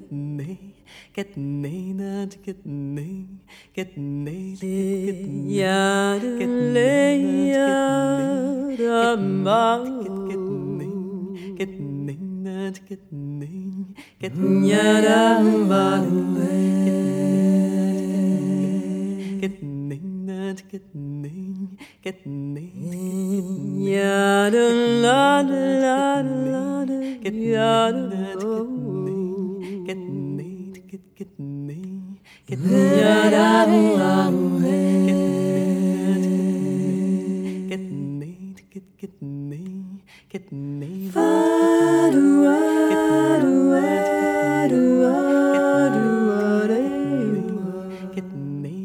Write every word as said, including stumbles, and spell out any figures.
nee, get nee, not get nee, get nee, get ya get le ya ma get nee, get nee, not get nee, get ya da ba get nee, not get nee, get nee, ya da la la la get ya da get nee, get get nee, get ya da la get nee, get get nee, get nee, fa do a do a do a do a get nee.